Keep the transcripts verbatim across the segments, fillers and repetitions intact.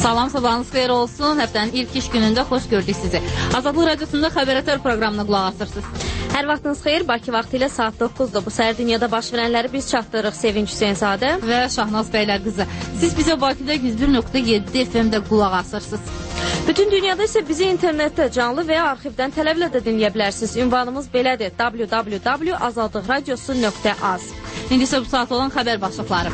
Salam, sabahınız xeyir olsun. Həftənin ilk iş günündə xoş gördük sizi. Azadlıq Radiosunda Xəbərətər proqramına qulaq asırsınız. Hər vaxtınız xeyir, Bakı vaxtı ilə saat doqquzda bu səhər dünyada baş verənləri biz çatdırırıq. Sevinç Hüseynzadə və Şahnaz Bəylər qızı. Siz bizə Bakıda yüz bir nöqtə yeddi F M-də qulaq asırsınız. Bütün dünyada isə bizi internetdə canlı və ya arxivdən tələblə də dinləyə bilərsiniz. Ünvanımız belədir: w w w nöqtə azadlıq radiosu nöqtə az. İndi isə bu saat olan xəbər başlıqları.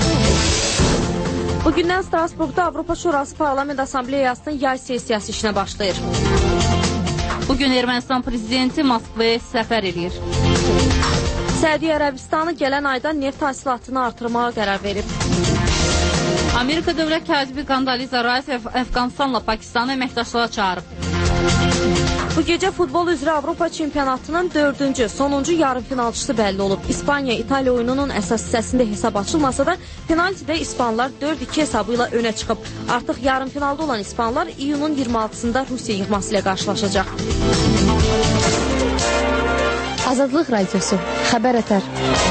Bugündən Strasburqda Avropa Şurası Parlament Assambleyasının yay sessiyası işinə başlayır. Bugün Ermənistan prezidenti Moskvaya səfər edir. Səudiyyə Ərəbistanı gələn ayda neft hasilatını artırmağa qərar verib. Amerika dövlət katibi Condoleezza Rice Əfqanistanla Pakistanı əməkdaşlığa çağırıb. Bu gecə futbol üzrə Avropa çempionatının dördüncü, sonuncu yarımfinalçısı bəlli olub. İspaniya İtaliya oyununun əsas hissəsində hesab açılmasa da penaltidə İspanlar dörd iki hesabı ilə önə çıxıb. Artıq yarımfinalda olan İspanlar iyunun iyirmi altısında Rusiya yığması ilə qarşılaşacaq. Azadlıq Radiosu, Xəbərətər.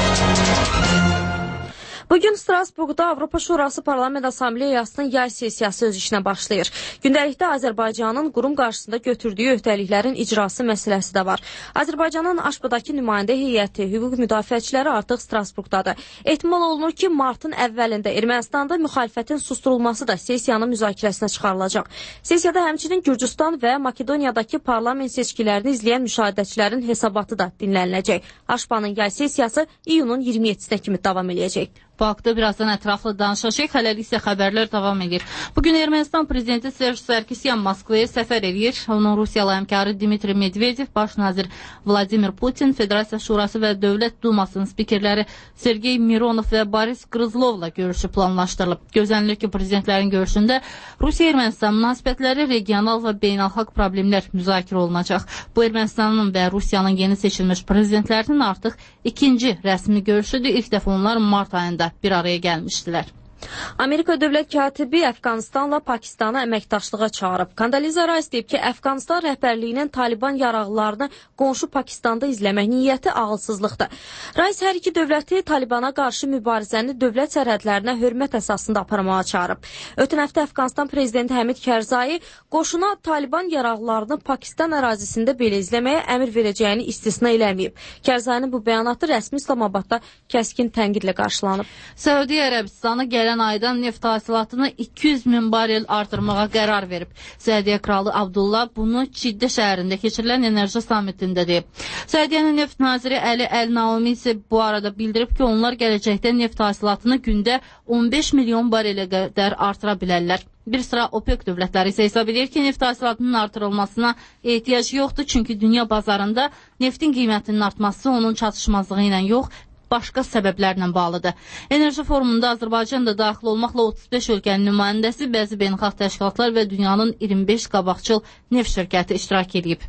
Bugün Strasburqda Avropa Şurası Parlament Assambleyasının yay sessiyası öz işinə başlayır. Gündəlikdə Azərbaycanın qurum qarşısında götürdüyü öhdəliklərin icrası məsələsi də var. Azərbaycanın Aşbadakı nümayəndə heyəti, hüquq müdafiəçiləri artıq Strasburqdadır. Ehtimal olunur ki, martın əvvəlində Ermənistanda müxalifətin susturulması da sessiyanın müzakirəsinə çıxarılacaq. Sessiyada həmçinin Gürcüstan və Makedoniyadakı parlament seçkilərini izləyən müşahidəçilərin hesabatı da dinləniləcək. Aşbanın yay sessiyası iyunun iyirmi yeddisinə kimi davam edəcək. Bu haqda birazdan ətraflı danışacaq. Hələlik isə xəbərlər davam edir. Bugün Ermənistan prezidenti Serj Sarkisyan Moskvaya səfər edir. Onun Rusiyalı həmkarı Dmitri Medvedev, baş nazir Vladimir Putin, Federasiya Şurası və Dövlət Dumasının spikerləri Sergey Mironov və Boris Grizlovla görüşü planlaşdırılıb. Gözlənilir ki, prezidentlərin görüşündə Rusiya-Ermənistan münasibətləri, regional və beynəlxalq problemlər müzakirə olunacaq. Bu Ermənistanın və Rusiyanın yeni seçilmiş prezidentlərinin artıq ikinci rəsmi görüşüdür. İlk dəfə onlar mart ayında bir araya gəlmişdilər. Amerika dövlət katibi Əfqanistanla Pakistanı əməkdaşlığa çağırıb. Condoleezza Rice deyib ki, Əfqanistan rəhbərliyinin Taliban yaraqlarını qonşu Pakistanda izləmək niyyəti ağılsızlıqdır. Rice hər iki dövləti Talibana qarşı mübarizəni dövlət sərhədlərinə hörmət əsasında aparmağa çağırıb. Ötən həftə Əfqanistan prezidenti Həmid Kərzai qoşuna Taliban yaraqlarını Pakistan ərazisində belə izləməyə əmr verəcəyini istisna eləməyib. Kərzainin bu bəyanatı rəsmi İslamabadda kəskin tənqidlə qarşılanıb. Səudiyyə Ərəbistanı gələn aydan neft hasilatını iki yüz min barel artırmağa qərar verib. Səudiyyə kralı Abdullah bunu Ciddə şəhərində keçirilən enerji samitində deyib. Səudiyyənin neft naziri Əli Əl-Naumi isə bu arada bildirib ki, onlar gələcəkdə neft hasilatını gündə on beş milyon barelə qədər artıra bilərlər. Bir sıra OPEC dövlətləri isə hesab edir ki, neft hasilatının artırılmasına ehtiyac yoxdur, çünki dünya bazarında neftin qiymətinin artması onun çatışmazlığı ilə yox, başqa səbəblərlə bağlıdır. Enerji forumunda Azərbaycan da daxil olmaqla otuz beş ölkənin nümayəndəsi, bəzi beynəlxalq təşkilatlar və dünyanın iyirmi beş qabaqcıl neft şirkəti iştirak edib.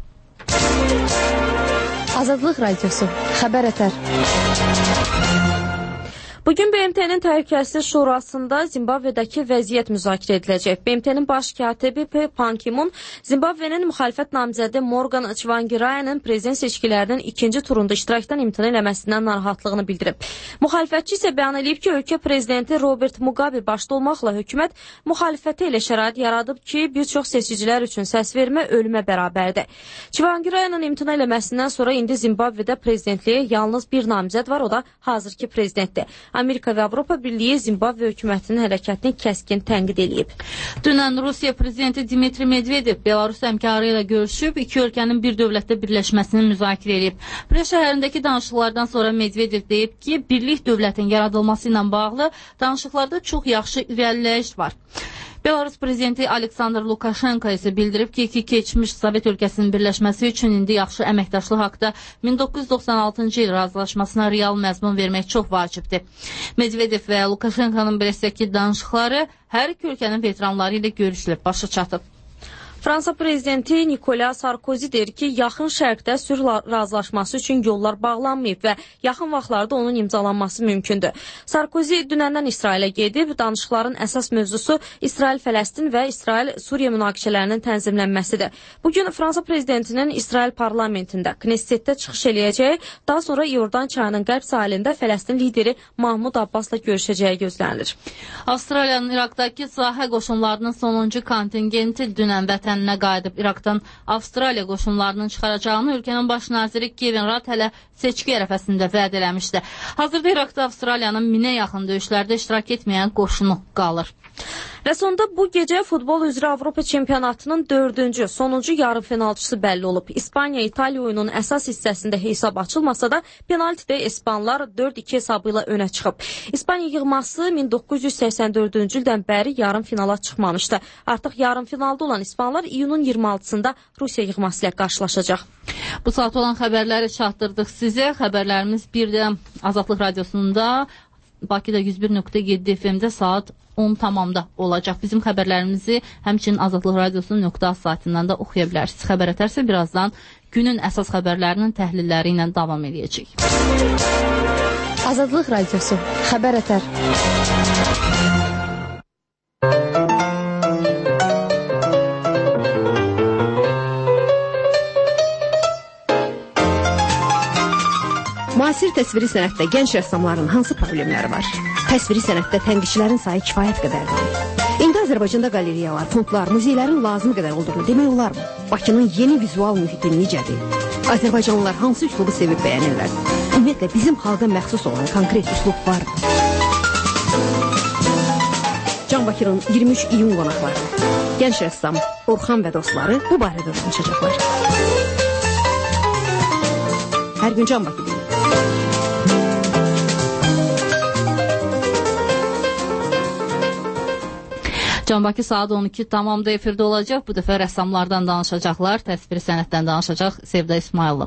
Azadlıq Radiosu, Xəbərətər. Bugün B M T-nin Təhlükəsizlik Şurasında Zimbabvedəki vəziyyət müzakirə ediləcək. B M T-nin baş katibi Pan Ki-moon Zimbabvenin müxalifət namizədi Morgan Tsvangirai-nın prezident seçkilərinin ikinci turunda iştirakdan imtina eləməsindən narahatlığını bildirib. Müxalifətçi isə bəyan edib ki, ölkə prezidenti Robert Mugabe başda olmaqla hökumət müxalifətə elə şərait yaradıb ki, bir çox seçicilər üçün səs vermə ölümə bərabərdir. Tsvangirai-nın imtina eləməsindən sonra indi Zimbabvedə prezidentliyə yalnız bir namizəd var, o da hazırki prezidentdir. Amerika və Avropa Birliyi Zimbabve hökumətinin hərəkətini kəskin tənqid edib. Dünən Rusiya prezidenti Dmitri Medvedev Belarus həmkarı ilə görüşüb, iki ölkənin bir dövlətdə birləşməsini müzakirə edib. Brest şəhərindəki danışıqlardan sonra Medvedev deyib ki, birlik dövlətin yaradılması ilə bağlı danışıqlarda çox yaxşı irəliləyiş var. Belarus prezidenti Aleksandr Lukashenko isə bildirib ki, iki keçmiş Sovet ölkəsinin birləşməsi üçün indi yaxşı əməkdaşlıq haqda min doqquz yüz doxsan altıncı il razılaşmasına real məzmun vermək çox vacibdir. Medvedev və Lukashenkonun Brestdəki danışıqları hər iki ölkənin veteranları ilə görüşülüb, başa çatıb. Fransa prezidenti Nikolas Sarkozy deyir ki, yaxın şərqdə sülh razılaşması üçün yollar bağlanmayıb və yaxın vaxtlarda onun imzalanması mümkündür. Sarkozy dünəndən İsrailə gedib, danışıqların əsas mövzusu İsrail-Fələstin və İsrail-Suriya münaqişələrinin tənzimlənməsidir. Bugün Fransa prezidentinin İsrail parlamentində, Knessetdə çıxış eləyəcəyi, daha sonra İordan çayının qərb sahilində Fələstin lideri Mahmud Abbasla görüşəcəyi gözlənilir. Avstraliyanın İraqdakı sahə qoşunlarının sonuncu kontingenti dünən vətəninə qayıdıb. İraqdan Avstraliya qoşunlarının çıxaracağını ölkənin baş naziri Kevin Rudd hələ seçki ərəfəsində vəd eləmişdi. Hazırda İraqda Avstraliyanın minə yaxın döyüşlərdə iştirak etməyən qoşunu qalır. Və sonda bu gecə futbol üzrə Avropa çempionatının dördüncü, sonuncu yarımfinalçısı bəlli olub. İspaniya-İtaliya oyunun əsas hissəsində hesab açılmasa da penaltidə İspanlar dörd iki hesabı ilə önə çıxıb. İspaniya yığması min doqquz yüz səksən dördüncü ildən bəri yarımfinala çıxmamışdı. Artıq yarımfinalda olan İspanlar iyunun iyirmi altısında Rusiya yığması ilə qarşılaşacaq. Bu saat olan xəbərləri çatdırdıq sizə. Xəbərlərimiz bir də Azadlıq Radiosunda Bakıda yüz bir nöqtə yeddi F M-də saat on tamamda olacaq. Bizim xəbərlərimizi həmçinin Azadlıq Radiosunun nöqtə saytından da oxuya bilərsiniz. Xəbər ətərsə birazdan günün əsas xəbərlərinin təhlilləri ilə davam edəcək. Azadlıq Radiosu xəbər ətər. Müasir təsviri sənətdə gənc rəssamların hansı problemləri var? Təsviri sənətdə tənqidçilərin sayı kifayət qədərdir. İndi Azərbaycanda qaleriyalar, fondlar, muzeylərin lazım qədər olduğunu demək olarmı? Bakının yeni vizual mühiti necədir? Azərbaycanlılar hansı üslubu sevib bəyənirlər? Ümumiyyətlə bizim xalqa məxsus olan konkret üslub var mı? Can Bakırın iyirmi üç iyun qonaqları, gənc rəssam Orxan və dostları bu barədə danışacaqlar. Hər gün Can Bakı deyil. Can Bakı saat on iki tamamda efirdə olacaq. Bu dəfə rəssamlardan danışacaqlar, təsviri sənətdən danışacaq Sevda İsmailov.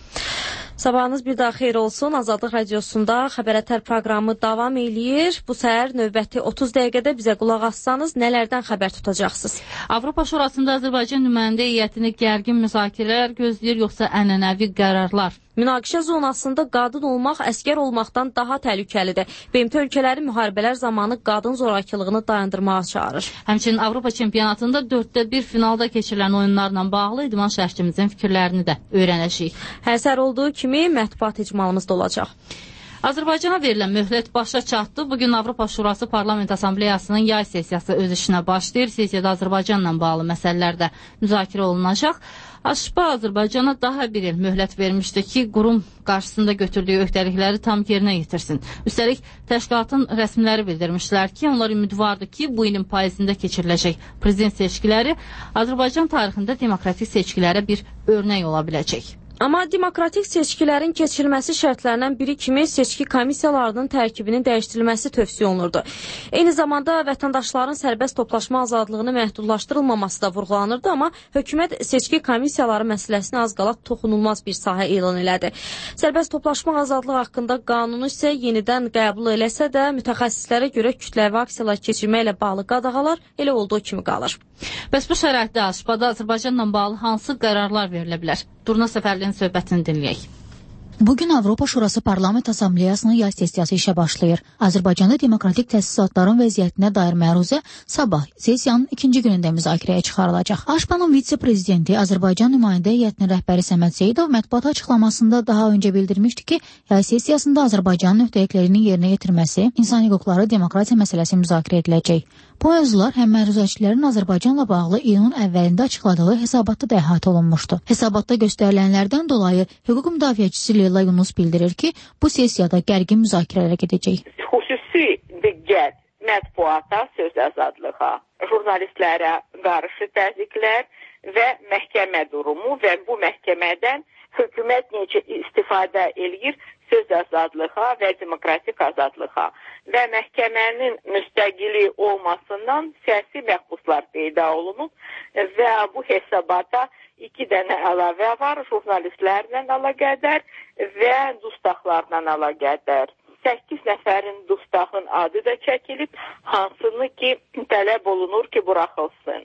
Sabahınız bir daha xeyir olsun. Azadlıq Radiosunda Xəbər Ətər proqramı davam eləyir. Bu səhər növbəti otuz dəqiqədə bizə qulaq assanız nələrdən xəbər tutacaqsınız? Avropa Şurasında Azərbaycan nümayəndə heyətini gərgin müzakirələr gözləyir, yoxsa ənənəvi qərarlar? Münaqişə zonasında qadın olmaq əskər olmaqdan daha təhlükəlidir. B M T ölkələri müharibələr zamanı qadın zorakılığını dayandırmağa çağırır. Həmçinin Avropa çempionatında dörddə bir finalda keçirilən oyunlarla bağlı idman şərhçimizin fikirlərini də öyrənəcəyik. Həsər olduğu kimi mətbuat icmalımız da olacaq. Azərbaycana verilən möhlət başa çatdı. Bugün Avropa Şurası Parlament Assambleyasının yay sessiyası öz işinə başlayır. Sessiyada Azərbaycanla bağlı məsələlər də müzakirə olunacaq. Aşpa Azərbaycana daha bir il möhlət vermişdi ki, qurum qarşısında götürdüyü öhdəlikləri tam yerinə yetirsin. Üstəlik, təşkilatın rəsmiləri bildirmişlər ki, onlar ümidvardır ki, bu ilin payızında keçiriləcək prezident seçkiləri Azərbaycan tarixində demokratik seçkilərə bir örnək ola biləcək. Amma demokratik seçkilərin keçirilməsi şərtlərindən biri kimi seçki komissiyalarının tərkibinin dəyişdirilməsi tövsiyə olunurdu. Eyni zamanda vətəndaşların sərbəst toplaşma azadlığını məhdudlaşdırılmaması da vurğulanırdı, amma hökumət seçki komissiyaları məsələsini az qala toxunulmaz bir sahə elan elədi. Sərbəst toplaşma azadlığı haqqında qanunu isə yenidən qəbul eləsə də mütəxəssislərə görə kütləvi aksiyalar keçirməklə bağlı qadağalar elə olduğu kimi qalır. Bəs bu şəraitdə Aşpada Azərbaycanla bağlı hansı qərarlar verilə bilər? Durna Səfərlinin söhbətini dinləyək. Bugün Avropa Şurası Parlament Assambleyasının yay sessiyası işə başlayır. Azərbaycanda demokratik təsisatların vəziyyətinə dair məruzə sabah sessiyanın ikinci günündə müzakirəyə çıxarılacaq. Aşpanın vitse-prezidenti Azərbaycan nümayəndə heyətinin rəhbəri Səməd Seyidov mətbuat açıqlamasında daha öncə bildirmişdi ki, yay sessiyasında Azərbaycanın öhdəliklərinin yerinə yetirməsi, insan hüquqları, demokratiya məsələsi müzakirə ediləcək. Bu mövzular həm məruzəçilərin Azərbaycanla bağlı iyunun əvvəlində açıqladığı hesabatda da əhatə olunmuşdu. Hesabatda göstərilənlərdən dolayı hüquq müdafiəçisi Leyla Yunus bildirir ki, bu sessiyada gərgin müzakirələr gedəcək. Xüsusi diqqət mətbuata, söz azadlığa, jurnalistlərə qarşı təzyiqlər və məhkəmə durumu və bu məhkəmədən hökumət necə istifadə eləyir söz azadlığa və demokratik azadlığa və məhkəmənin müstəqili olmasından siyasi məhbuslar peyda olunub və bu hesabata iki dənə əlavə var, jurnalistlərlə əlaqədar və dustaqlarla əlaqədar. səkkiz nəfərin dustaqın adı da çəkilib, hansını ki tələb olunur ki buraxılsın.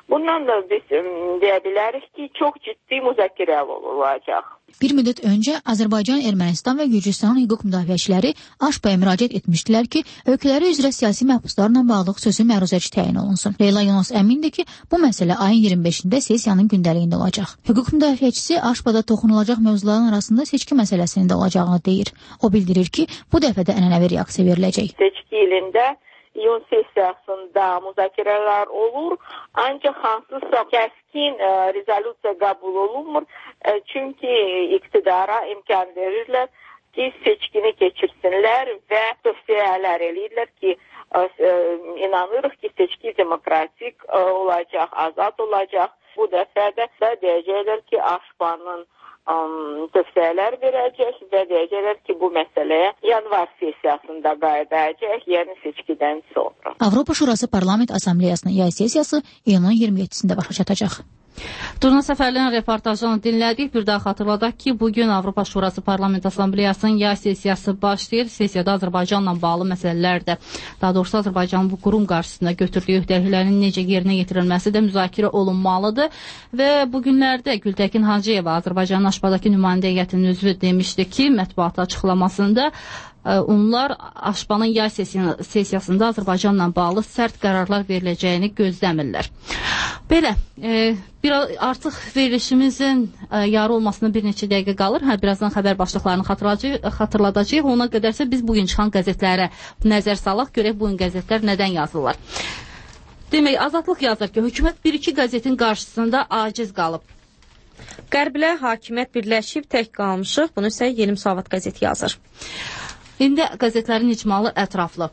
Bundan da biz deyə bilərik ki, çox ciddi müzakirə olacaq. Bir müddət öncə Azərbaycan, Ermənistan və Gürcüstan hüquq müdafiəçiləri A Ş P-yə müraciət etmişdilər ki, ölkələri üzrə siyasi məhbuslarla bağlı xüsusi məruzəçi təyin olunsun. Leyla Yunus əmindir ki, bu məsələ ayın iyirmi beşində sessiyanın gündəliyində olacaq. Hüquq müdafiəçisi A Ş P-da toxunulacaq mövzuların arasında seçki məsələsinin də olacağını deyir. O bildirir ki, bu dəfə də ənənəvi reaksiya veriləcək. Seçki ilində iyun sessiyasında müzakirələr olur, ancaq hansısa kəskin e, rezolyusiya qəbul olunmur. E, çünki iqtidara imkan verirlər ki, seçkini keçirsinlər və tövsiyələr eləyirlər ki, e, e, inanırıq ki, seçki demokratik e, olacaq, azad olacaq. Bu dəfə də deyəcəklər ki, A Ş P-nın Um, tövsiyələr verəcək və deyəcəklər ki, bu məsələyə yanvar sessiyasında qayıdacaq, yəni seçkidən sonra. Avropa Şurası Parlament Assambleyasının yay sessiyası iyunun iyirmi yeddisində başa çatacaq. Durna Səfərlərin reportajını dinlədik. Bir daha xatırladaq ki, bugün Avropa Şurası Parlament Assambleyasının yay sessiyası başlayır. Sessiyada Azərbaycanla bağlı məsələlər də, daha doğrusu Azərbaycanın bu qurum qarşısında götürdüyü öhdəliklərin necə yerinə yetirilməsi də müzakirə olunmalıdır. Və bugünlərdə Gültəkin Hacıyeva, Azərbaycanın A Ş P-dakı nümayəndə heyətinin üzvü demişdi ki, mətbuat açıqlamasında onlar A Ş P-nın yay sessiyasında Azərbaycanla bağlı sərt qərarlar veriləcəyini gözləmirlər. Belə, e, bir artıq verilişimizin e, yarı olmasına bir neçə dəqiqə qalır. Hə, birazdan xəbər başlıqlarını xatırladacağıq. Ona qədərsə biz bugün çıxan qəzetlərə nəzər salaq, görək bugün qəzetlər nədən yazırlar. Demək, Azadlıq yazır ki, hökumət bir iki qəzetin qarşısında aciz qalıb. Qərblə hakimiyyət birləşib, tək qalmışıq. Bunu isə Yeni Müsavat qəzeti yazır. İndi qəzetlərin icmalı ətraflı.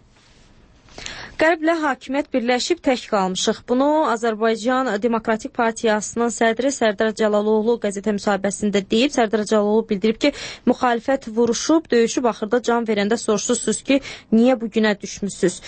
Qərblə hakimiyyət birləşib, tək qalmışıq. Bunu Azərbaycan Demokratik Partiyasının sədri Sərdar Cəlaloğlu qəzetə müsahibəsində deyib. Sərdar Cəlaloğlu bildirib ki, müxalifət vuruşub, döyüşüb, axırda can verəndə soruşursunuz ki, niyə bu günə düşmüsünüz?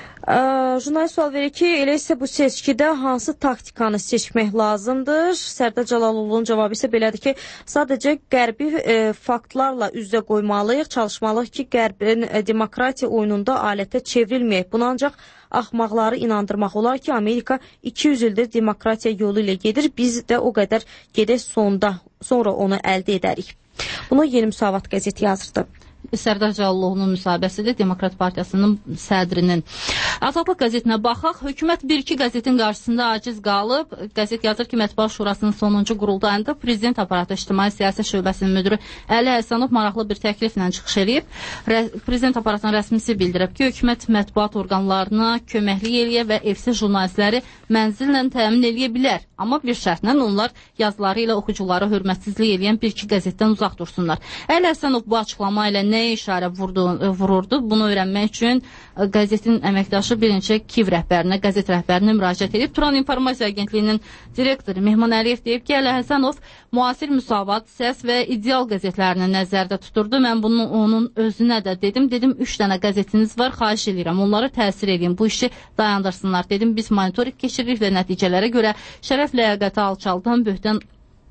Jurnalist sual verir ki, elə isə bu seçkidə hansı taktikanı seçmək lazımdır? Sərdar Cəlaloğlu'nun cavabı isə belədir ki, sadəcə qərbi e, faktlarla üzə qoymalıyıq, çalışmalıyıq ki, qərbin e, demokratiya oyununda alətə çevrilməyək. Bunu ancaq axmaqları inandırmaq olar ki, Amerika iki yüz ildir demokratiya yolu ilə gedir, biz də o qədər gedək sonda, sonra onu əldə edərik. Bunu Yeni Müsavat qəzeti yazırdı. Sərdar Cəlaloğlu'nun müsahibəsidir, Demokrat Partiyasının sədrinin. Azadlıq qəzetinə baxaq. Hökumət bir iki qəzetin qarşısında aciz qalıb. Qəzet yazır ki, Mətbuat Şurasının sonuncu qurultayında Prezident Aparatı İctimai Siyasi Şöbəsinin müdürü Əli Həsənov maraqlı bir təkliflə çıxış edib. Prezident Aparatının rəsmisi bildirib ki, hökumət mətbuat orqanlarına köməklik eləyə və evsiz jurnalistləri mənzillə təmin eləyə bilər. Amma bir şərtlə onlar yazıları ilə oxucuları hörmətsizlik eləyən bir iki qəzetdən uzaq dursunlar. Əli Həsənov bu açıqlama ilə nəyə işarə vurdu, vururdu? Bunu öyrənmək üçün qəzetin əməkdaşı bir neçə Kiv rəhbərinə, qəzet rəhbərinə müraciət edib. Turan İnformasiya Agentliyinin direktoru Mehman Əliyev deyib ki, Əli Həsənov müasir Müsavat, Səs və İdeal qəzetlərini nəzərdə tuturdu. Mən bunu onun özünə də dedim. Dedim, üç dənə qəzetiniz var, xahiş edirəm. Onları təsir edin, bu işi dayandırsınlar. Dedim, biz monitoring keçiririk və nəticələrə görə şərəf ləyaqəti alçaldan, böhtən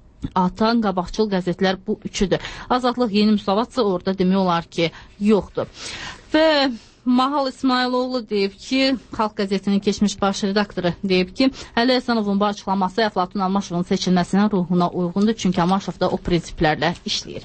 atan, qabaqçıl qəzetlər bu üçüdür. Azadlıq, Yeni Müsavatsa orada demək olar ki, yoxdur. Və Mahal İsmailoğlu deyib ki, Xalq qəzetinin keçmiş baş redaktoru deyib ki, Əli Həsənovun bu açıqlaması Əflatun Almaşovun seçilməsinin ruhuna uyğundur, çünki Almaşov da o prinsiplərlə işləyir.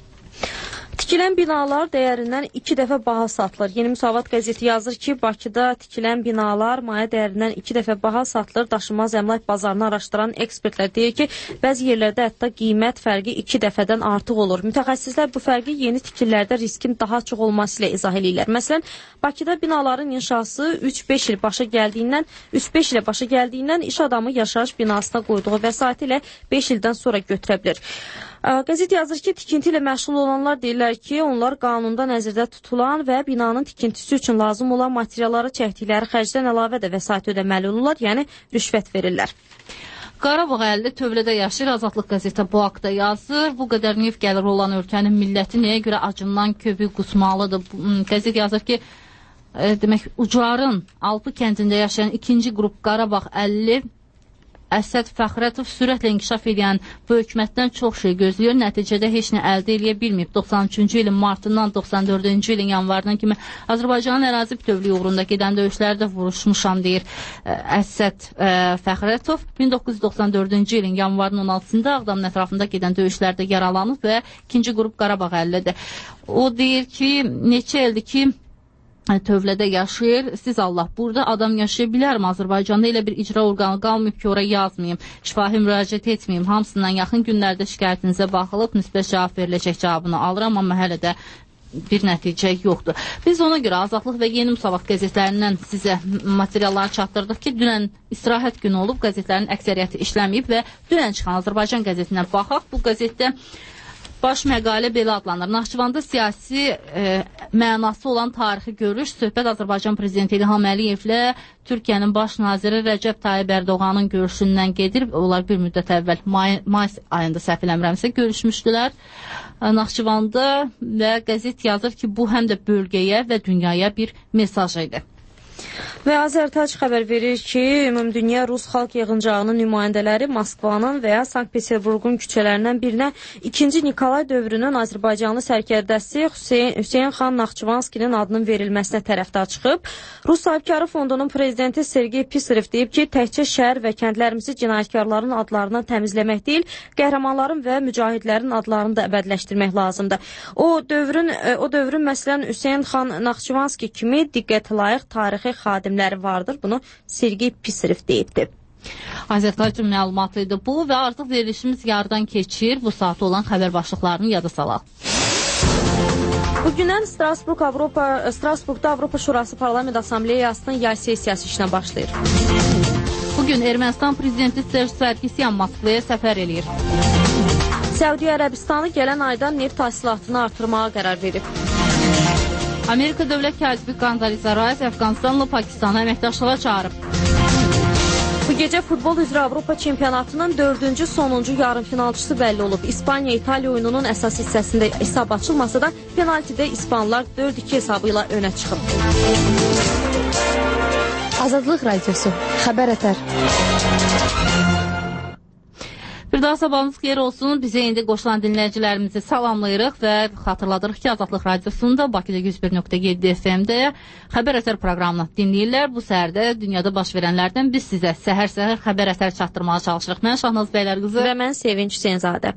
Tikilən binalar dəyərindən iki dəfə baha satılır. Yeni Müsavat qəzeti yazır ki, Bakıda tikilən binalar maya dəyərindən iki dəfə baha satılır. Daşınmaz əmlak bazarını araşdıran ekspertlər deyir ki, bəzi yerlərdə hətta qiymət fərqi iki dəfədən artıq olur. Mütəxəssislər bu fərqi yeni tikililərdə riskin daha çox olması ilə izah edirlər. Məsələn, Bakıda binaların inşası üç beş il başa gəldiyindən, üç beş ilə başa gəldiyindən iş adamı yaşayış binasına qoyduğu vəsaiti ilə beş ildən sonra götürə bilir. Qəzet yazır ki, tikinti ilə məşğul olanlar deyirlər ki, onlar qanunda nəzərdə tutulan və binanın tikintisi üçün lazım olan materialları çəkdikləri xərcdən əlavə də vəsait ödəməli olurlar, yəni rüşvət verirlər. Qarabağ əldə tövlədə yaşayır, Azadlıq qəzetə bu haqda yazır. Bu qədər neft gəliri olan ölkənin milləti nəyə görə acından köpük qusmalıdır? Qəzet yazır ki, e, demək, Ucarın Alpı kəndində yaşayan ikinci qrup Qarabağ əlli Əsəd Fəxrətov sürətlə inkişaf edən bu hökumətdən çox şey gözləyir. Nəticədə heç nə əldə edə bilməyib. doxsan üçüncü ilin martından doxsan dördüncü ilin yanvarından kimi Azərbaycanın ərazi bütövlüyü uğrunda gedən döyüşlərdə vuruşmuşam, deyir Əsəd Fəxrətov. min doqquz yüz doxsan dördüncü ilin yanvarının on altısında Ağdamın ətrafında gedən döyüşlərdə yaralanıb və ikinci qrup Qarabağ əllədir. O deyir ki, neçə ildir ki, tövlədə yaşayır. Siz Allah, burada adam yaşaya bilərmi? Azərbaycanda elə bir icra orqanı qalmayıb ki, oraya yazmayayım, şifahi müraciət etməyeyim. Hamısından yaxın günlərdə şikayətinizə baxılıb, müsbət cavab veriləcək cavabını alıram, amma hələ də bir nəticə yoxdur. Biz ona görə Azadlıq və Yeni Müsavat qəzetlərindən sizə materialları çatdırdıq ki, dünən istirahət günü olub, qəzetlərin əksəriyyəti işləməyib və dünən çıxan Azərbaycan qəzetindən baxaq. Bu qəzetdə baş məqalə belə adlanır. Naxçıvanda siyasi e, mənası olan tarixi görüş, söhbət Azərbaycan prezidenti İlham Əliyevlə Türkiyənin baş naziri Rəcəb Tayyib Ərdoğanın görüşündən gedir. Onlar bir müddət əvvəl may, may ayında səhv eləmirəmsə görüşmüşdülər Naxçıvanda və qəzet yazır ki, bu həm də bölgəyə və dünyaya bir mesaj idi. Və Azərtac xəbər verir ki, Ümumdünya Rus Xalq Yığıncağının nümayəndələri Moskvanın və ya Sankt-Peterburqun küçələrindən birinə ikinci Nikolay dövrünün Azərbaycanlı sərkərdəsi Hüseyn, Hüseyn xan Naxçıvanskinin adının verilməsinə tərəfdar çıxıb. Rus sahibkarı fondunun prezidenti Sergey Pisarev deyib ki, təkcə şəhər və kəndlərimizi cinayətkarların adlarından təmizləmək deyil, qəhrəmanların və mücahidlərin adlarını da əbədləşdirmək lazımdır. O dövrün, o dövrün məsələn Hüseyn xan Naxçıvanski kimi diqqət layiq tarixi xadimləri vardır. Bunu Sergey Pisarev deyibdir. Azərbaycan məlumatı idi bu və artıq verilişimiz yardan keçir. Bu saat olan xəbər başlıqlarını yada salaq. Bugündən Strasburg Avropa, Strasburgda Avropa Şurası Parlament Assambleyasının yay sessiyası işinə başlayır. Bugün Ermənistan prezidenti Serj Sarkisyan Moskvaya səfər eləyir. Səudiyyə Ərəbistanı gələn ayda neft hasilatını artırmağa qərar verib. Amerika dövlət katibi Condoleezza Rice Əfqanistanla Pakistanı əməkdaşlığa çağırıb. Bu gecə futbol üzrə Avropa çempionatının dördüncü sonuncu yarımfinalçısı bəlli olub. İspaniya-İtaliya oyununun əsas hissəsində hesab açılmasa da penaltidə İspanlar dörd iki hesabı ilə önə çıxıb. Azadlıq Radiosu, xəbər ətər. Bir daha sabahınız xeyir olsun. Bizə indi qoşulan dinləyicilərimizi salamlayırıq və xatırladırıq ki, Azadlıq Radiosunda Bakıda yüz bir nöqtə yeddi F M-də xəbər əsər proqramını dinləyirlər. Bu səhərdə dünyada baş verənlərdən biz sizə səhər-səhər xəbər əsər çatdırmağa çalışırıq. Mən Şahnaz Bəylər qızı və mən Sevinç Hüseynzadə.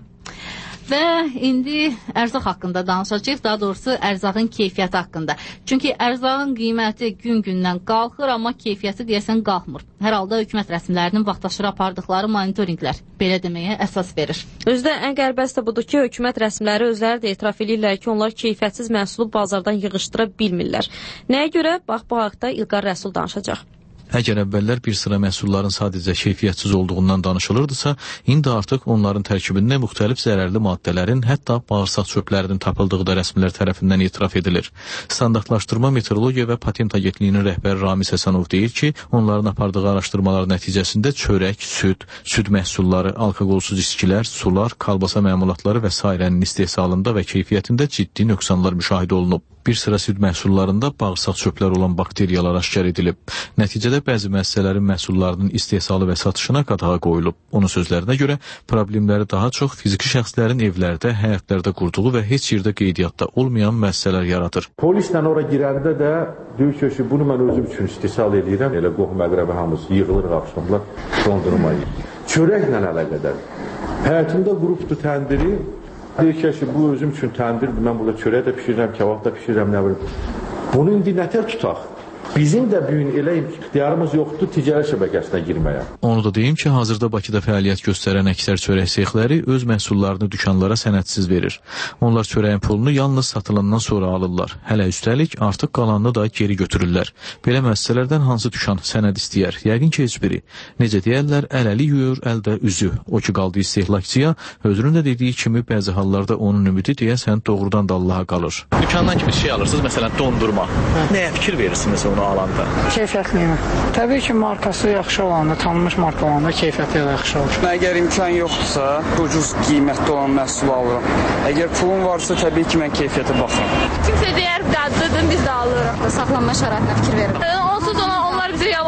Və indi ərzaq haqqında danışacağıq, daha doğrusu ərzağın keyfiyyəti haqqında. Çünki ərzağın qiyməti gün-gündən qalxır, amma keyfiyyəti deyəsən qalxmır. Hər halda hökumət rəsmilərinin vaxtaşırı apardıqları monitorinqlər belə deməyə əsas verir. Özdə ən qərbəsi də budur ki, hökumət rəsmiləri özləri də etiraf edirlər ki, onlar keyfiyyətsiz məhsulu bazardan yığışdıra bilmirlər. Nəyə görə? Bax, bu haqda İlqar Rəsul danışacaq. Əgər əvvəllər bir sıra məhsulların sadəcə keyfiyyətsiz olduğundan danışılırdısa, indi artıq onların tərkibində müxtəlif zərərli maddələrin, hətta bağırsaq çöplərinin tapıldığı da rəsmilər tərəfindən etiraf edilir. Standartlaşdırma Meteorologiya və Patent Agentliyinin rəhbəri Ramiz Həsənov deyir ki, onların apardığı araşdırmalar nəticəsində çörək, süd, süd məhsulları, alkoqolsuz içkilər, sular, kalbasa məmulatları və sairənin istehsalında və keyfiyyətində ciddi nöqsanlar müşahidə olunub. Bir sıra süd məhsullarında bağırsaq çöplər olan bakteriyalar aşkar edilib. Nəticədə bəzi müəssisələrin məhsullarının istehsalı və satışına qadağa qoyulub. Onun sözlərinə görə problemləri daha çox fiziki şəxslərin evlərdə, həyətlərdə qurduğu və heç yerdə qeydiyyatda olmayan müəssisələr yaradır. Polislə ora girəndə də deyir ki, bunu mən özüm üçün istehsal edirəm. Elə qohum əqrəbi hamısı yığılır, axşamlar dondurmayı. Çörəklə əlaqədar. Həyatımda qurubdu təndiri. Deyir ki, bu özüm üçün təndirdir, mən burada çörək də pişirirəm, kebab da pişirirəm, nə bilim. Bunu indi nətər tutaq? Bizim də bu gün elə ixtiyarımız yoxdur ticarət şəbəkəsinə girməyə. Onu da deyim ki, hazırda Bakıda fəaliyyət göstərən əksər çörək sexləri öz məhsullarını dükanlara sənədsiz verir. Onlar çörəyin pulunu yalnız satılandan sonra alırlar. Hələ üstəlik artıq qalanını da geri götürürlər. Belə müəssisələrdən hansı dükan sənəd istəyər? Yəqin ki, heç biri. Necə deyərlər, əl-əli yuyur, əldə üzü. O ki, qaldı istehlakçıya, özünün də dediyi kimi bəzi hallarda onun ümidi deyəsən doğrudan da Allaha qalır. Dükandan kimi şey alırsınız, məsələn, dondurma. Nəyə fikir verirsiniz onu alanda? Keyfiyyətliyimə. Təbii ki, markası yaxşı olanda, tanınmış marka olanda keyfiyyəti yaxşı olur. Əgər imkan yoxdursa, ucuz qiymətli olan məhsul alıram. Əgər pulum varsa, təbii ki, mən keyfiyyətə baxıram. Kimsə deyər, dadlıdır, biz də alırıq. Saxlanma şəraitinə fikir verir. Onsuz ona onlar bizə yalan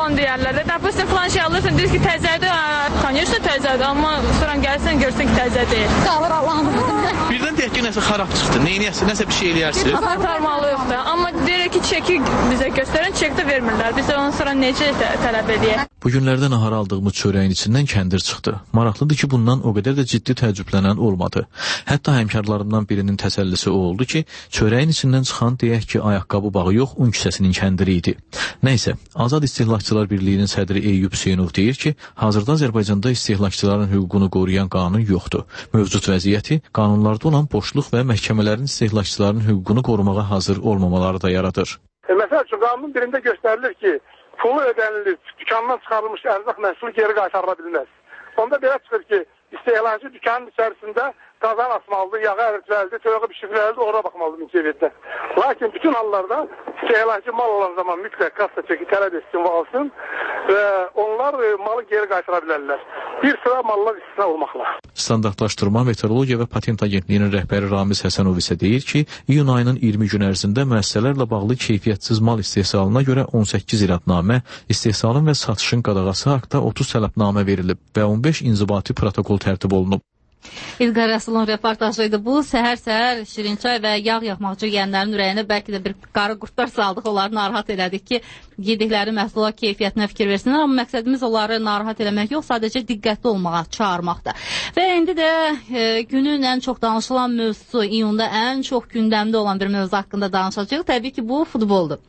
falan deyərlər də. Допустим, falan şey alırsan, deyir ki, təzədir, tanıyırsan təzədir, amma sonra gəlsən, görsən ki, təzə deyil. Qalır Allah'ım. Birdən deyək ki, nəsə xarab çıxdı. Neyniyəsin, nəsə bir şey eləyərsiniz? Aparmalı yoxdur. Amma deyir ki, çeki bizə göstərən, çek də vermirlər. Biz ondan sonra necə tələb edəyək? Bu günlərdə nahara aldığımız çörəyin içindən kəndir çıxdı. Maraqlıdır ki, bundan o qədər də ciddi təəccüblənən olmadı. Hətta həmkarlarımdan birinin təsəllisi o oldu ki, çörəyin içindən çıxan deyək ki, ayaqqabı bağı yox, un kisəsinin kəndiri idi. Nəysə, Azad İstehlakçılar Birliyinin sədri Eyyub Hüseynov deyir ki, hazırda Azərbaycanda istehlakçıların hüququnu qoruyan qanun yoxdur. Mövcud vəziyyəti qanunlarda olan boşluq və məhkəmələrin istehlakçıların hüququnu qorumağa hazır olmamaları da yaradır. E, məsəl üçün, qanunun birində göstərilir ki, pulu ödənilir, dükandan çıxarılmış ərzaq məhsulu geri qaytarıla bilməz. Onda belə çıxır ki, istehlakçı dükanın içərisində qazan asmalıdır, yağı əritməlidir, toyuğu pişirməlidir, oraya baxmalıdır münasibətdə. Lakin bütün hallarda istehlakçı mal olan zaman mütləq kassa çeki tələb etsin və alsın və onlar malı geri qaytara bilərlər. Bir sıra mallar istisna olmaqla. Standartlaşdırma, Meteorologiya və Patent Agentliyinin rəhbəri Ramiz Həsənov isə deyir ki, iyun ayının iyirmi gün ərzində müəssisələrlə bağlı keyfiyyətsiz mal istehsalına görə on səkkiz iradnamə, istehsalın və satışın qadağası haqqında otuz tələbnamə verilib və on beş inzibati protokol tərtib olunub. İlqar Rəsulun reportajı idi bu. Səhər-səhər şirinçay və yağ yaxmaqcı yiyənlərin ürəyinə bəlkə də bir qarı qurtlar saldıq, onları narahat elədik ki, yedikləri məhsula keyfiyyətinə fikir versinlər. Amma məqsədimiz onları narahat eləmək yox, sadəcə diqqətli olmağa çağırmaqdır. Və indi də e, günün ən çox danışılan mövzusu, iyunda ən çox gündəmdə olan bir mövzu haqqında danışacağıq. Təbii ki, bu futboldur.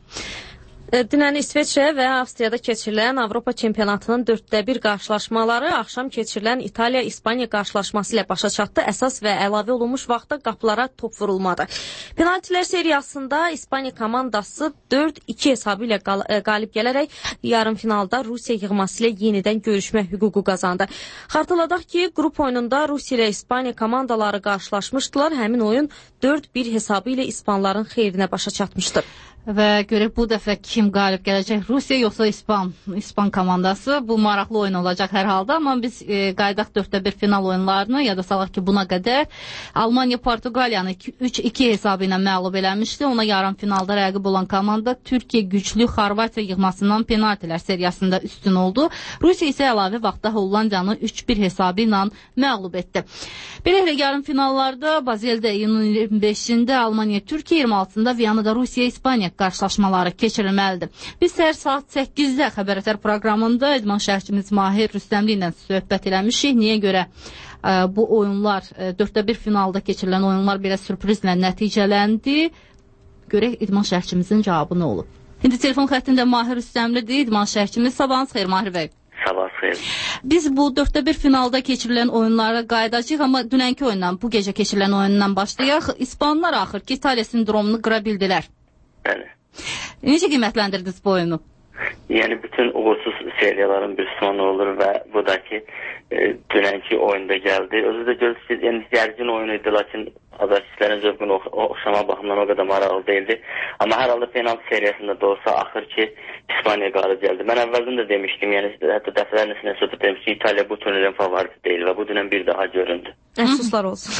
Dünən İsveçrə və Avstriyada keçirilən Avropa çempionatının dörddə bir qarşılaşmaları axşam keçirilən İtaliya-İspaniya qarşılaşması ilə başa çatdı. Əsas və əlavə olunmuş vaxtda qapılara top vurulmadı. Penaltilər seriyasında İspaniya komandası dörd iki hesabı ilə qalib gələrək yarımfinalda Rusiya yığması ilə yenidən görüşmə hüququ qazandı. Xatırladaq ki, qrup oyununda Rusiya ilə İspaniya komandaları qarşılaşmışdılar. Həmin oyun dörd bir hesabı ilə İspanların xeyrinə başa çatmışdır. Və görək bu dəfə kim qalib gələcək? Rusiya yoxsa İspan, İspan komandası? Bu maraqlı oyun olacaq hər halda, amma biz e, qaydaq dörddə bir final oyunlarını, ya da salaq ki, buna qədər Almanya Portuqaliyanı üç iki hesabı ilə məğlub eləmişdi. Ona yarım finalda rəqib olan komanda Türkiyə güclü Xorvatiya yığmasından penaltilər seriyasında üstün oldu. Rusiya isə əlavə vaxtda Hollandiyanı üç bir hesabı ilə məğlub etdi. Beləliklə yarım finallarda Bazeldə iyunun iyirmi beşində Almanya Türkiyə, iyirmi altısında Viyanada Rusiya İspaniya qarşılaşmaları keçirilməlidir. Biz səhər saat səkkizdə Xəbər Ətər proqramında idman şərhçimiz Mahir Rüstəmli ilə söhbət eləmişik. Niyə görə ə, bu oyunlar, ə, dörddə bir finalda keçirilən oyunlar belə sürprizlə nəticələndi? Görək idman şərhçimizin cavabı nə olub? İndi telefon xəttində Mahir Rüstəmlidir, idman şərhçimiz. Sabahınız xeyir Mahir bəy. Sabah xeyir. Biz bu dörddə bir finalda keçirilən oyunlara qayıdacağıq, amma dünənki oyundan, bu gecə keçirilən oyundan başlayaq. İspanlar axır ki, İtaliya sindromunu qıra bildilər. Bəli. Necə qiymətləndirdiniz bu oyunu? Yəni bütün uğursuz seriyaların bir sonu olur və bu da ki e, dünənki oyunda gəldi. Özü də görürsünüz, yəni gərgin oyun idi, lakin azarçilərin zövqünü oxşama baxımından o qədər maraqlı deyildi. Amma hər halda penaltı seriyasında da olsa axır ki İspaniya qalib gəldi. Mən əvvəldən də demişdim, yəni hətta dəfələrlə sinə söhbət demişdim ki, İtaliya bu turnirin favoriti deyil və bu dünən bir daha göründü. Əfsuslar olsun.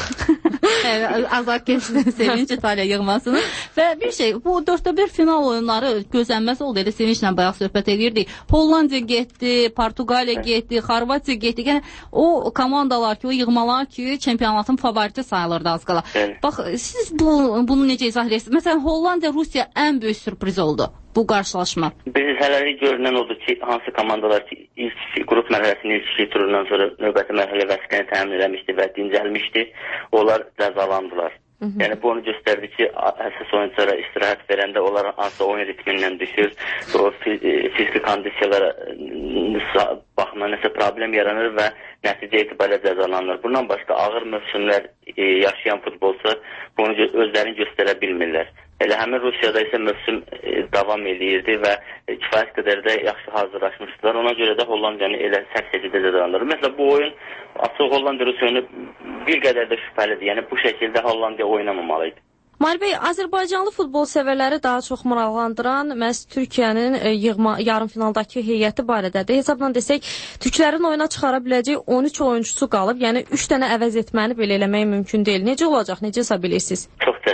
Azad keçdi sevinç İtaliya yığmasını. Və bir şey, bu dörddə bir final oyunları gözlənməz oldu. Elə sevinclə bayaq söhbət edirdik. Hollandiya getdi, Portuqaliya getdi, Xorvatiya getdi. Yəni o komandalar ki, o yığmalar ki, çempionatın favoriti sayılırdı az qala. Bax, siz bu, bunu necə izah edirsiniz? Məsələn, Hollandiya, Rusiya ən böyük sürpriz oldu bu qarşılaşma. Biz hələlik görünən oldu ki, hansı komandalar ki, ilk qrup mərhələsinin ilk iki turundan sonra növbəti mərhələ vəsqəni təmin eləmişdi və dincəlmişdi. Onlar cəzalandılar. Hı -hı. Yəni bu onu göstərdi ki, əsas oyunculara istirahət verəndə onlar hansı oyun ritmindən düşür, o fiziki kondisiyalara baxımdan nəsə problem yaranır və nəticə etibarilə cəzalanır. Bundan başqa ağır mövsümlər e, yaşayan futbolçular bunu özlərini göstərə bilmirlər. Elə həmin Rusiyada isə mövsüm e, davam edirdi və e, kifayət qədər də yaxşı hazırlaşmışdılar. Ona görə də Hollandiyanı elə sərt şəkildə cəzalandırır. Məsələn, bu oyun açıq Hollandiya Rusiyanı bir qədər də şübhəlidir. Yəni bu şəkildə Hollandiya oynamamalıydı. Mahir bəy, Azərbaycanlı futbol sevərləri daha çox maraqlandıran məhz Türkiyənin e, yığma, yarım finaldakı heyəti barədədir. Hesabla desək, türklərin oyuna çıxara biləcək on üç oyuncusu qalıb. Yəni üç dənə əvəz etməni belə eləmək mümkün deyil. Necə olacaq? Necə hesab edirsiniz? Çox çətin olacaq.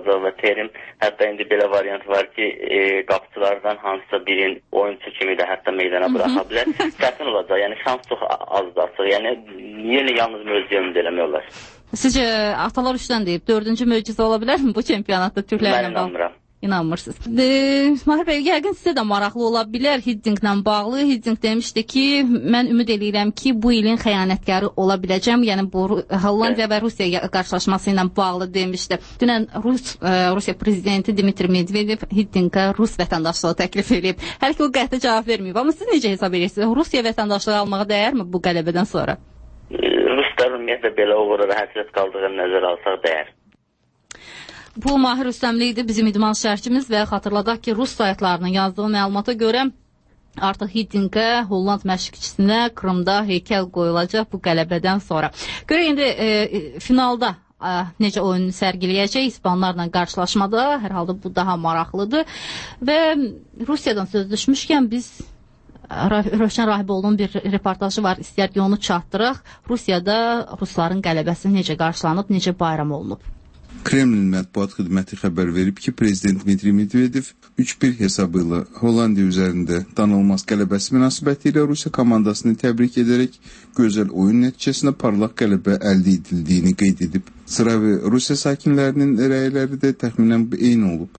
Azovla Terim. Hətta indi belə variant var ki, e, qapıçılardan hansısa birin oyunçu kimi də hətta meydana buraxa bilər. Çətin olacaq, yəni şans çox azdır açıq. Yəni yenə yalnız möcüzə eləmək olar. Sizcə atalar üçdən deyib, dördüncü möcüzə ola bilərmi bu çempionatda Türklərlə bağlı? Mən inanmıram. İnanmırsınız. E, Mahir bəy, yəqin sizə də maraqlı ola bilər Hiddinglə bağlı. Hidding demişdi ki, mən ümid edirəm ki, bu ilin xəyanətkarı ola biləcəm. Yəni bu Hollandiya və Rusiya qarşılaşması ilə bağlı demişdi. Dünən Rus e, Rusiya prezidenti Dmitri Medvedev Hiddingə Rus vətəndaşlığı təklif edib. Hələ ki o qəti cavab verməyib. Amma siz necə hesab edirsiniz? Rusiya vətəndaşlığı almağa dəyərmi bu qələbədən sonra? Ruslar ümumiyyətlə belə uğurlara həsrət qaldığını nəzərə alsaq dəyər. Bu Mahir Rüstəmli idi bizim idman şərhçimiz və xatırladaq ki, Rus saytlarının yazdığı məlumata görə artıq Hiddingə, Holland məşqçisinə Krımda heykəl qoyulacaq bu qələbədən sonra. Görə indi e, finalda e, necə oyun sərgiləyəcək İspanlarla qarşılaşmada, hər halda bu daha maraqlıdır və Rusiyadan söz düşmüşkən biz Rövşən Rahiboğlu'nun bir reportajı var, istəyər ki onu çatdıraq. Rusiyada Rusların qələbəsi necə qarşılanıb, necə bayram olunub? Kremlin mətbuat xidməti xəbər verib ki, Prezident Dmitri Medvedev üç bir hesabı ilə Hollandiya üzərində danılmaz qələbəsi münasibəti ilə Rusiya komandasını təbrik edərək gözəl oyun nəticəsində parlaq qələbə əldə edildiyini qeyd edib. Sıravi Rusiya sakinlərinin rəyləri də təxminən eyni olub.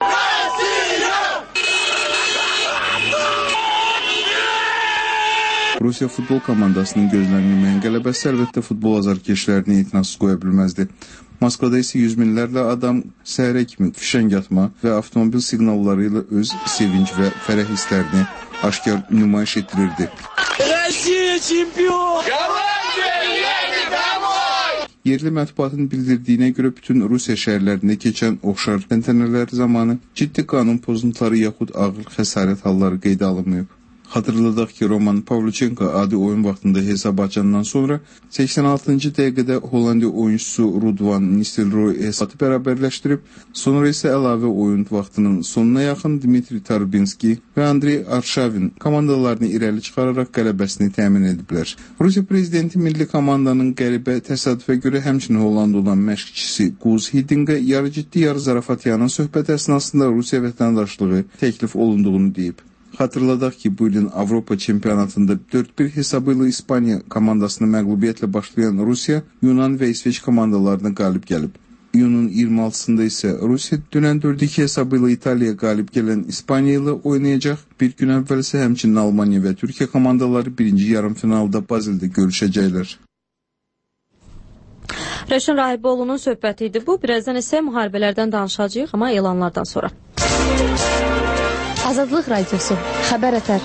Rusiya futbol komandasının gözlənilməyən qələbəsi əlbəttə futbol azarkeşlərini etinasız qoya bilməzdi. Moskvada isə yüz minlərlə adam səhərə kimi fişəng atma və avtomobil siqnalları ilə öz sevinç və fərəh hisslərini aşkar nümayiş etdirirdi. Rusiya çempion! Yerli mətbuatın bildirdiyinə görə bütün Rusiya şəhərlərində keçən oxşar təntənələr zamanı ciddi qanun pozuntuları yaxud ağır xəsarət halları qeydə alınmayıb. Xatırladaq ki, Roman Pavlyuchenko adi oyun vaxtında hesab açandan sonra səksən altıncı dəqiqədə Hollandiya oyunçusu Ruud van Nistelrooy hesabı bərabərləşdirib, sonra isə əlavə oyun vaxtının sonuna yaxın Dmitri Tarbinski və Andrey Arshavin komandalarını irəli çıxararaq qələbəsini təmin ediblər. Rusiya prezidenti milli komandanın qəribə təsadüfə görə həmçinin Hollanda olan məşqçisi Guz Hiddingə yarı ciddi, yarı zarafatyanın söhbət əsnasında Rusiya vətəndaşlığı təklif olunduğunu deyib. Xatırladaq ki, bu ilin Avropa çempionatında dörd bir hesabı ilə İspaniya komandasını məğlubiyyətlə başlayan Rusiya, Yunan və İsveç komandalarına qalib gəlib. İyunun iyirmi altısında isə Rusiya dünən dörd iki hesabı ilə İtaliyaya qalib gələn İspaniya ilə oynayacaq. Bir gün əvvəl isə həmçinin Almaniya və Türkiyə komandaları birinci yarım finalda Bazeldə görüşəcəklər. Rövşən Rahiboğlu'nun söhbəti idi bu. Birazdan isə müharibələrdən danışacağıq, amma elanlardan sonra. Azadlıq Radiosu, xəbər ətər.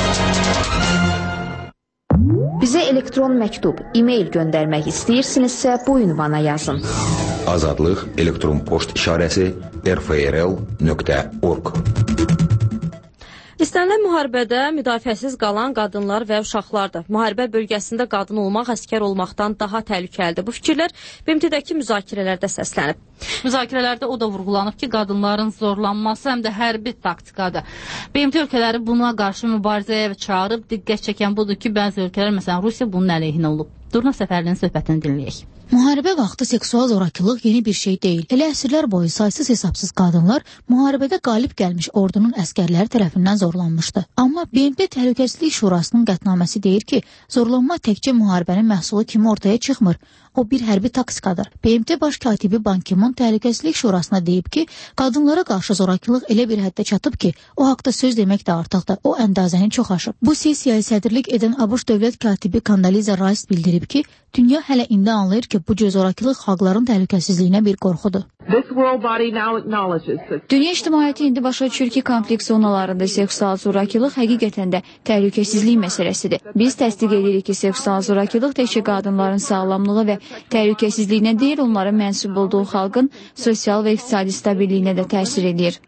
Bizə elektron məktub, e-mail göndərmək istəyirsinizsə bu ünvana yazın. Azadlıq elektron poçt işarəsi r f r l nöqtə org. İstənilən müharibədə müdafiəsiz qalan qadınlar və uşaqlardır. Müharibə bölgəsində qadın olmaq əskər olmaqdan daha təhlükəlidir. Bu fikirlər B M T-dəki müzakirələrdə səslənib. Müzakirələrdə o da vurğulanıb ki, qadınların zorlanması həm də hərbi taktikadır. B M T ölkələri buna qarşı mübarizəyə çağırıb, diqqət çəkən budur ki, bəzi ölkələr, məsələn Rusiya bunun əleyhinə olub. Durna Səfərlinin söhbətini dinləyək. Müharibə vaxtı seksual zorakılıq yeni bir şey deyil. Elə əsrlər boyu saysız hesabsız qadınlar müharibədə qalib gəlmiş ordunun əskərləri tərəfindən zorlanmışdı. Amma B M T Təhlükəsizlik Şurasının qətnaməsi deyir ki, zorlanma təkcə müharibənin məhsulu kimi ortaya çıxmır. O bir hərbi taktikadır. B M T baş katibi Ban Ki-moon Təhlükəsizlik Şurasına deyib ki, qadınlara qarşı zorakılıq elə bir həddə çatıb ki, o haqda söz demək də artıqdır. O əndazəni çox aşıb. Bu sessiyaya sədrlik edən ABŞ dövlət katibi Condoleezza Rice bildirib ki, dünya hələ indi anlayır ki, bu cür zorakılıq xalqların təhlükəsizliyinə bir qorxudur. Dünya ictimaiyyəti indi başa düşür ki, konflikt zonalarında seksual zorakılıq həqiqətən də təhlükəsizlik məsələsidir. Biz təsdiq edirik ki, seksual zorakılıq təkcə qadınların sağlamlığı və təhlükəsizliyinə deyil, onların mənsub olduğu xalqın sosial və iqtisadi stabilliyinə də təsir edir.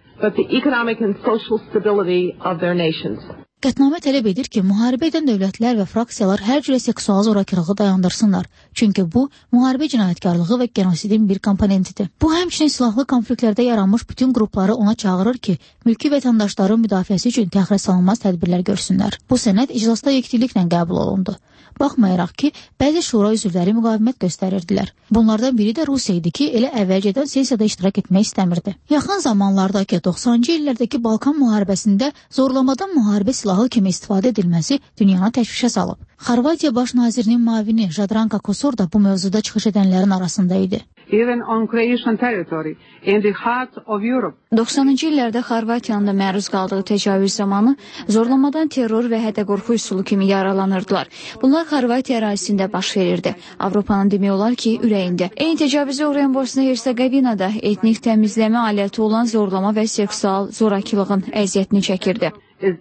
Qətnamə tələb edir ki, müharibə edən dövlətlər və fraksiyalar hər cürə seksual zorakılığı dayandırsınlar. Çünki bu, müharibə cinayətkarlığı və genosidin bir komponentidir. Bu, həmçinin silahlı konfliktlərdə yaranmış bütün qrupları ona çağırır ki, mülki vətəndaşların müdafiəsi üçün təxirə salınmaz tədbirlər görsünlər. Bu sənəd iclasda yekdiliklə qəbul olundu. Baxmayaraq ki, bəzi şura üzvləri müqavimət göstərirdilər. Bunlardan biri də Rusiya idi ki, elə əvvəlcədən sessiyada iştirak etmək istəmirdi. Yaxın zamanlardakı doxsanıncı illərdəki Balkan müharibəsində zorlamadan müharibə silahı kimi istifadə edilməsi dünyanı təşvişə salıb. Xorvatiya baş nazirinin müavini Jadranka Kosor da bu mövzuda çıxış edənlərin arasında idi. doxsanıncı illərdə Xorvatiyanın da məruz qaldığı təcavüz zamanı zorlamadan terror və hədə-qorxu üsulu kimi yaralanırdılar. Bunlar Xorvatiya ərazisində baş verirdi. Avropanın demək olar ki, ürəyində. Eyni təcavüzə uğrayan Bosna-Hersegovinada etnik təmizləmə aləti olan zorlama və seksual zorakılığın əziyyətini çəkirdi.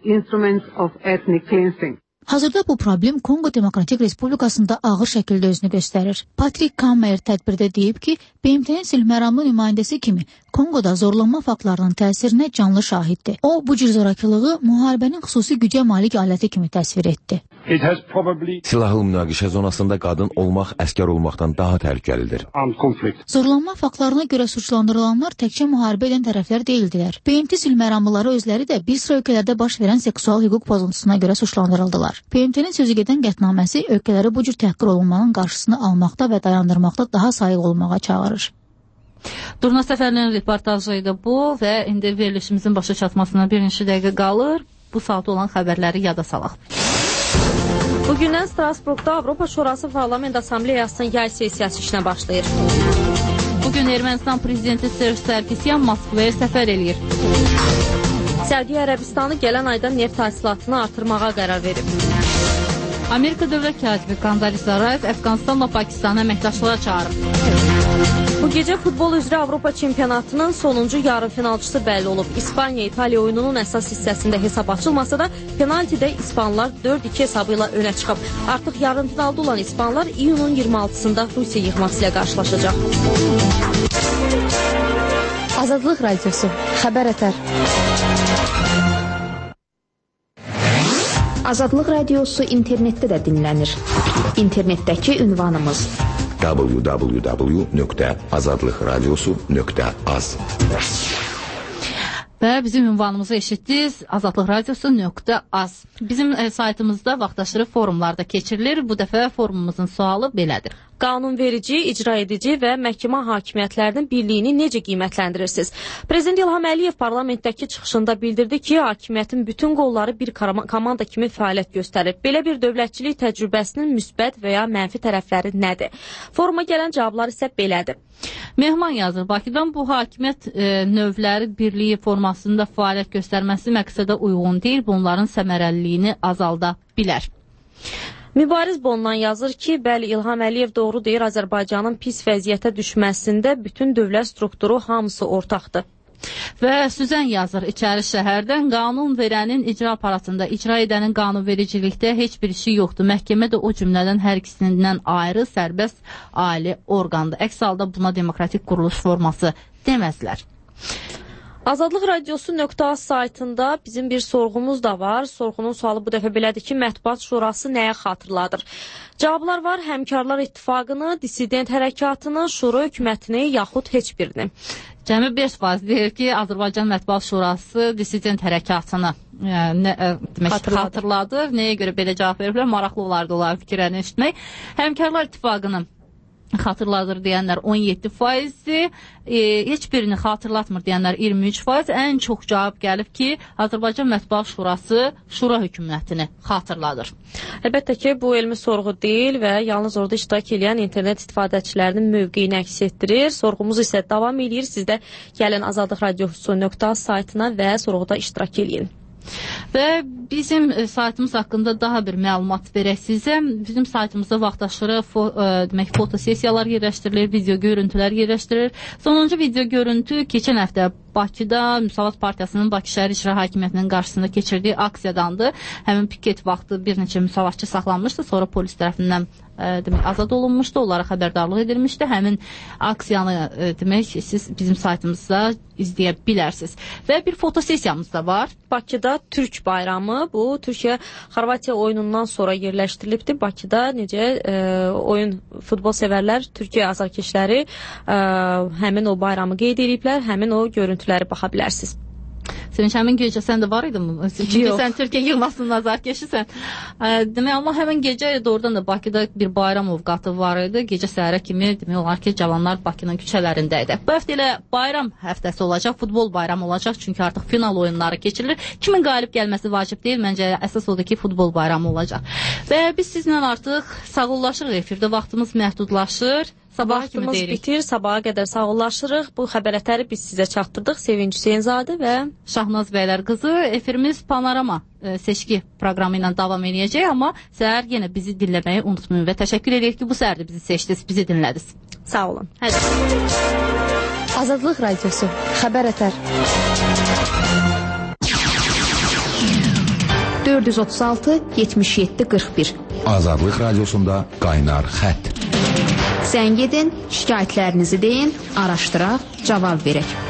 Hazırda bu problem Kongo Demokratik Respublikasında ağır şəkildə özünü göstərir. Patrick Kammer tədbirdə deyib ki, B M T-nin sülh məramlı nümayəndəsi kimi Kongoda zorlanma faktlarının təsirinə canlı şahiddir. O, bu cür zorakılığı müharibənin xüsusi gücə malik aləti kimi təsvir etdi. Silahlı münaqişə zonasında qadın olmaq əskər olmaqdan daha təhlükəlidir. Zorlanma faktlarına görə suçlandırılanlar təkcə müharibə edən tərəflər deyildilər. B M T sülh məramlıları özləri də bir sıra ölkələrdə baş verən seksual hüquq pozuntusuna görə suçlandırıldılar. B M T-nin sözü gedən qətnaməsi ölkələri bu cür təhqir olunmanın qarşısını almaqda və dayandırmaqda daha sayıq olmağa çağırır. Durna Səfərlinin reportajı idi bu və indi verilişimizin başa çatmasına bir neçə dəqiqə qalır. Bu saatda olan xəbərləri yada salaq. Bugündən Strasburqda Avropa Şurası Parlament Assambleyasının yay sessiyası işinə başlayır. Bugün Ermənistan prezidenti Serj Sarkisyan Moskvaya səfər eləyir. Səudiyyə Ərəbistanı gələn ayda neft hasilatını artırmağa qərar verib. Amerika dövlət katibi Condoleezza Rice Əfqanistanla Pakistanı əməkdaşlığa çağırıb. Bu gecə futbol üzrə Avropa çempionatının sonuncu yarımfinalçısı bəlli olub. İspaniya-İtaliya oyununun əsas hissəsində hesab açılmasa da penaltidə İspanlar dörd iki hesabı ilə önə çıxıb. Artıq yarımfinalda olan İspanlar iyunun iyirmi altısında Rusiya yığması ilə qarşılaşacaq. Azadlıq Radiosu, xəbər ətər. Azadlıq Radiosu internetdə də dinlənir. İnternetdəki ünvanımız w w w nöqtə azadlıqradiosu nöqtə az. Və bizim ünvanımızı eşitdiniz, azadlıq radiosu nöqtə az. Bizim e, saytımızda vaxtaşırı forumlarda keçirilir. Bu dəfə forumumuzun sualı belədir. Qanunverici, icra edici və məhkəmə hakimiyyətlərinin birliyini necə qiymətləndirirsiniz? Prezident İlham Əliyev parlamentdəki çıxışında bildirdi ki, hakimiyyətin bütün qolları bir komanda kimi fəaliyyət göstərir. Belə bir dövlətçilik təcrübəsinin müsbət və ya mənfi tərəfləri nədir? Foruma gələn cavablar isə belədir. Mehman yazır, Bakıdan bu hakimiyyət e, növləri birliyi formasında fəaliyyət göstərməsi məqsədə uyğun deyil, bunların səmərəliliyini azalda bilər. Mübariz Bondan yazır ki, bəli, İlham Əliyev doğru deyir, Azərbaycanın pis vəziyyətə düşməsində bütün dövlət strukturu hamısı ortaqdır. Və Süzən yazır, İçəri şəhərdən qanun verənin icra aparatında, icra edənin qanunvericilikdə heç bir işi yoxdur. Məhkəmə də o cümlədən hər ikisindən ayrı, sərbəst ali orqandır. Əks halda buna demokratik quruluş forması deməzlər. Azadlıq Radiosu nöqtə az saytında bizim bir sorğumuz da var. Sorğunun sualı bu dəfə belədir ki, Mətbuat Şurası nəyə xatırladır? Cavablar var, Həmkarlar İttifaqını, Dissident Hərəkatını, Şura hökumətini, yaxud heç birini. Cəmi beş faiz deyir ki, Azərbaycan Mətbuat Şurası Dissident Hərəkatını ə, nə, ə, demək, xatırladır. xatırladır. Nəyə görə belə cavab veriblər? Maraqlı olardı onların fikirlərini eşitmək. Həmkarlar İttifaqını xatırladır deyənlər on yeddi faizdir, e, heç birini xatırlatmır deyənlər iyirmi üç faiz. Ən çox cavab gəlib ki, Azərbaycan Mətbuat Şurası Şura hökumətini xatırladır. Əlbəttə ki, bu elmi sorğu deyil və yalnız orada iştirak edən internet istifadəçilərinin mövqeyini əks etdirir. Sorğumuz isə davam edir. Siz də gəlin Azadlıq Radiosu nöqtə az saytına və sorğuda iştirak edin. Və bizim e, saytımız haqqında daha bir məlumat verək sizə. Bizim saytımızda vaxtaşırı fo e, demək, fotosesiyalar yerləşdirilir, video görüntülər yerləşdirilir. Sonuncu video görüntü keçən həftə Bakıda Müsavat Partiyasının Bakı Şəhər İcra Hakimiyyətinin qarşısında keçirdiyi aksiyadandır. Həmin piket vaxtı bir neçə müsavatçı saxlanmışdı, sonra polis tərəfindən e, demək, azad olunmuşdu, onlara xəbərdarlıq edilmişdi. Həmin aksiyanı e, demək, siz bizim saytımızda izləyə bilərsiniz. Və bir fotosesiyamız da var. Bakıda Türk bayramı, bu Türkiyə-Xorvatiya oyunundan sonra yerləşdirilibdir. Bakıda necə e, oyun futbol sevərlər, Türkiyə azarkeşləri e, həmin o bayramı qeyd ediblər, həmin o görüntüləri baxa bilərsiniz. Sevinç, həmin gecə sən də var idin mi? Çünki Yox. sən Türkiyə yığmasının nazarkeşisən. Demək, amma həmin gecə doğrudan da Bakıda bir bayram ovqatı var idi. Gecə səhərə kimi demək olar ki, cavanlar Bakının küçələrində idi. Bu həftə elə bayram həftəsi olacaq, futbol bayramı olacaq. Çünki artıq final oyunları keçirilir. Kimin qalib gəlməsi vacib deyil. Məncə əsas odur ki, futbol bayramı olacaq. Və biz sizlə artıq sağollaşırıq. Efirdə vaxtımız məhdudlaşır. Sabah kimi deyirik. Bitir, sabaha qədər sağollaşırıq. Bu xəbərətləri biz sizə çatdırdıq. Sevinç Hüseynzadə və Şahnaz Bəylər qızı. Efirimiz Panorama e, seçki proqramı ilə davam edəcək, amma səhər yenə bizi dinləməyi unutmayın və təşəkkür edirik ki, bu səhər də bizi seçdiniz, bizi dinlədiniz. Sağ olun. Hədə. Azadlıq Radiosu. Xəbər ətər. dörd yüz otuz altı yetmiş yeddi qırx bir. Azadlıq Radiosunda qaynar xətt. Zəng edin, şikayətlərinizi deyin, araşdıraq, cavab verək.